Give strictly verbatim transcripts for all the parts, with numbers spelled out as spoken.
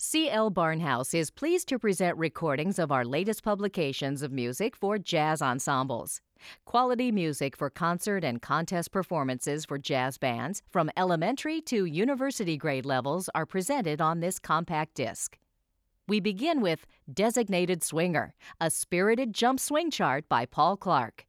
C L Barnhouse is pleased to present recordings of our latest publications of music for jazz ensembles. Quality music for concert and contest performances for jazz bands from elementary to university grade levels are presented on this compact disc. We begin with Designated Swinger, a spirited jump swing chart by Paul Clark.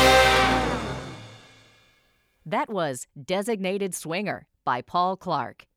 That was Designated Swinger by Paul Clark.